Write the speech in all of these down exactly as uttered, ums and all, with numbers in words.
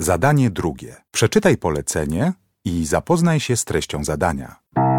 Zadanie drugie. Przeczytaj polecenie i zapoznaj się z treścią zadania.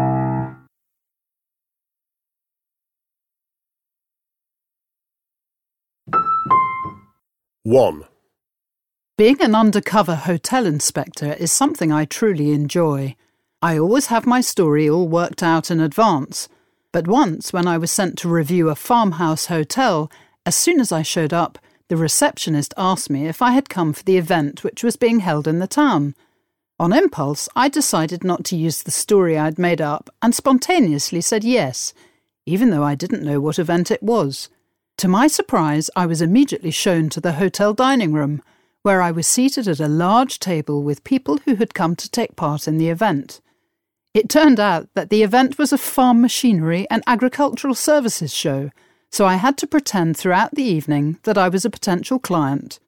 one. Being an undercover hotel inspector is something I truly enjoy. I always have my story all worked out in advance, but once when I was sent to review a farmhouse hotel, as soon as I showed up, the receptionist asked me if I had come for the event which was being held in the town. On impulse, I decided not to use the story I'd made up and spontaneously said yes, even though I didn't know what event it was. To my surprise, I was immediately shown to the hotel dining room, where I was seated at a large table with people who had come to take part in the event. It turned out that the event was a farm machinery and agricultural services show, so I had to pretend throughout the evening that I was a potential client.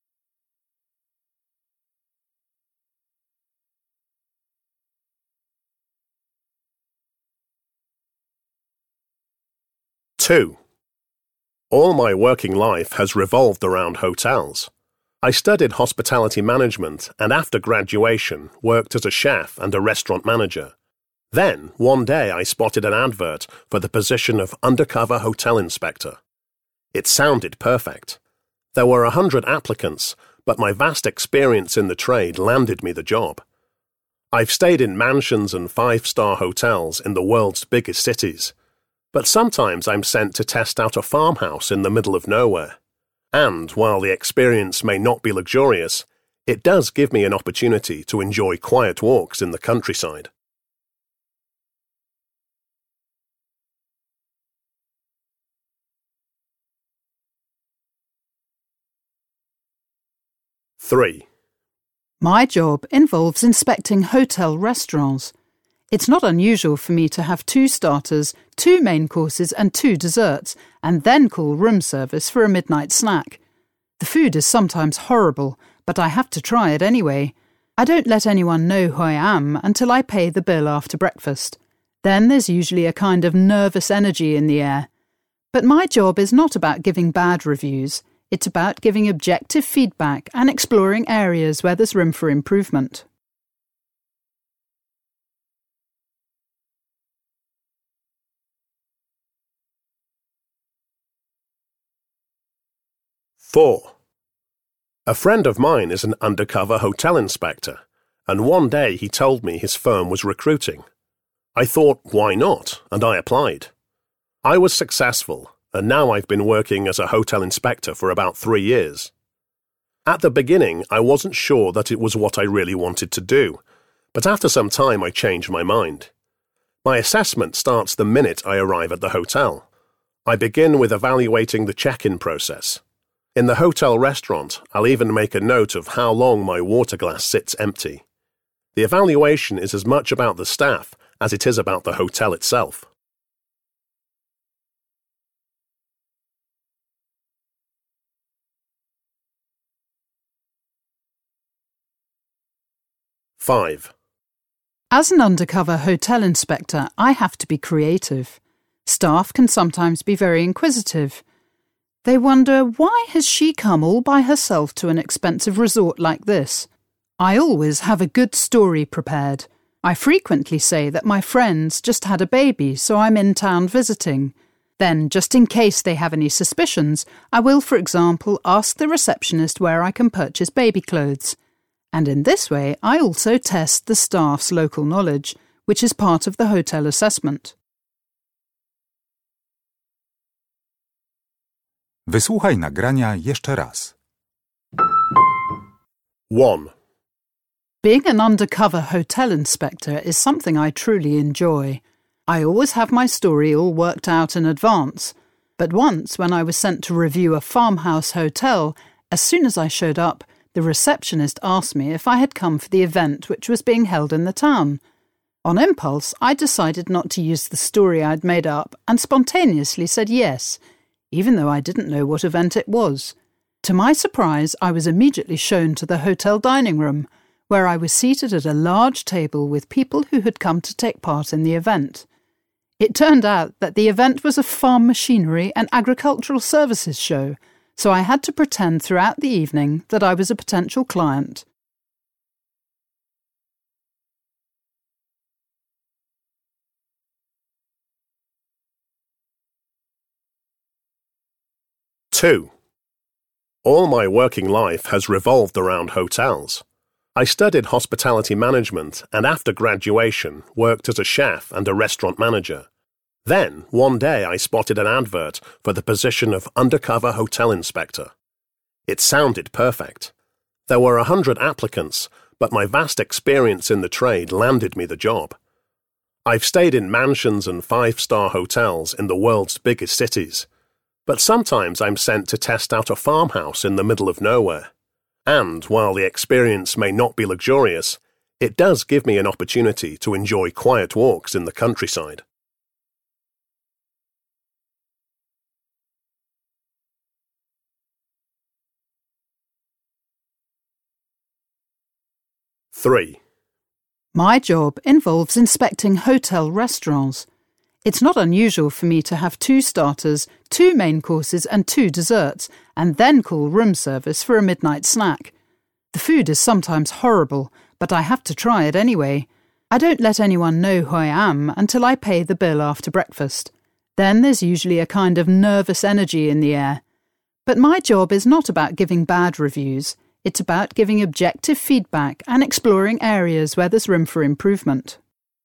two. All my working life has revolved around hotels. I studied hospitality management and after graduation worked as a chef and a restaurant manager. Then, one day I spotted an advert for the position of undercover hotel inspector. It sounded perfect. There were a hundred applicants, but my vast experience in the trade landed me the job. I've stayed in mansions and five-star hotels in the world's biggest cities, but sometimes I'm sent to test out a farmhouse in the middle of nowhere. And while the experience may not be luxurious, it does give me an opportunity to enjoy quiet walks in the countryside. three. My job involves inspecting hotel restaurants. It's not unusual for me to have two starters, two main courses and two desserts, and then call room service for a midnight snack. The food is sometimes horrible, but I have to try it anyway. I don't let anyone know who I am until I pay the bill after breakfast. Then there's usually a kind of nervous energy in the air. But my job is not about giving bad reviews. It's about giving objective feedback and exploring areas where there's room for improvement. four. A friend of mine is an undercover hotel inspector, and one day he told me his firm was recruiting. I thought, why not? And I applied. I was successful, and now I've been working as a hotel inspector for about three years. At the beginning, I wasn't sure that it was what I really wanted to do, but after some time I changed my mind. My assessment starts the minute I arrive at the hotel. I begin with evaluating the check-in process. In the hotel restaurant, I'll even make a note of how long my water glass sits empty. The evaluation is as much about the staff as it is about the hotel itself. five. As an undercover hotel inspector, I have to be creative. Staff can sometimes be very inquisitive. They wonder, why has she come all by herself to an expensive resort like this? I always have a good story prepared. I frequently say that my friends just had a baby, so I'm in town visiting. Then, just in case they have any suspicions, I will, for example, ask the receptionist where I can purchase baby clothes. And in this way, I also test the staff's local knowledge, which is part of the hotel assessment. Wysłuchaj nagrania jeszcze raz. one. Being an undercover hotel inspector is something I truly enjoy. I always have my story all worked out in advance, but once when I was sent to review a farmhouse hotel, as soon as I showed up, the receptionist asked me if I had come for the event which was being held in the town. On impulse, I decided not to use the story I'd made up and spontaneously said yes, even though I didn't know what event it was. To my surprise, I was immediately shown to the hotel dining room, where I was seated at a large table with people who had come to take part in the event. It turned out that the event was a farm machinery and agricultural services show, so I had to pretend throughout the evening that I was a potential client. two. All my working life has revolved around hotels. I studied hospitality management and after graduation worked as a chef and a restaurant manager. Then, one day I spotted an advert for the position of undercover hotel inspector. It sounded perfect. There were a hundred applicants, but my vast experience in the trade landed me the job. I've stayed in mansions and five-star hotels in the world's biggest cities, but sometimes I'm sent to test out a farmhouse in the middle of nowhere. And while the experience may not be luxurious, it does give me an opportunity to enjoy quiet walks in the countryside. three. My job involves inspecting hotel restaurants. It's not unusual for me to have two starters, two main courses and two desserts, and then call room service for a midnight snack. The food is sometimes horrible, but I have to try it anyway. I don't let anyone know who I am until I pay the bill after breakfast. Then there's usually a kind of nervous energy in the air. But my job is not about giving bad reviews. It's about giving objective feedback and exploring areas where there's room for improvement.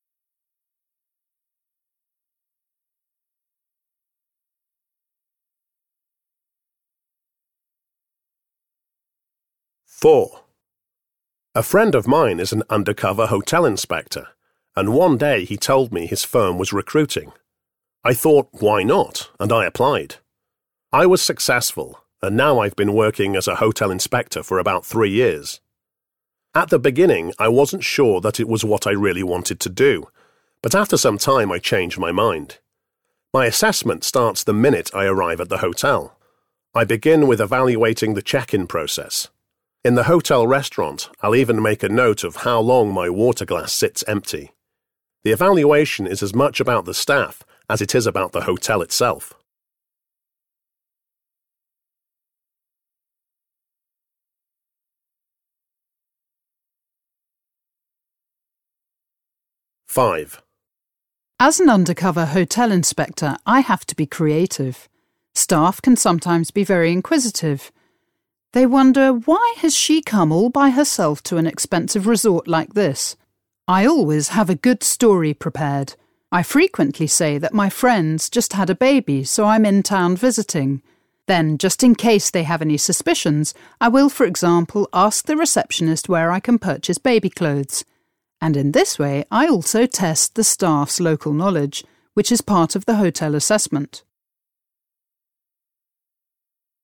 four. A friend of mine is an undercover hotel inspector, and one day he told me his firm was recruiting. I thought, why not? And I applied. I was successful, and now I've been working as a hotel inspector for about three years. At the beginning, I wasn't sure that it was what I really wanted to do, but after some time I changed my mind. My assessment starts the minute I arrive at the hotel. I begin with evaluating the check-in process. In the hotel restaurant, I'll even make a note of how long my water glass sits empty. The evaluation is as much about the staff as it is about the hotel itself. five. As an undercover hotel inspector, I have to be creative. Staff can sometimes be very inquisitive. They wonder, why has she come all by herself to an expensive resort like this? I always have a good story prepared. I frequently say that my friends just had a baby, so I'm in town visiting. Then, just in case they have any suspicions, I will, for example, ask the receptionist where I can purchase baby clothes. And in this way, I also test the staff's local knowledge, which is part of the hotel assessment.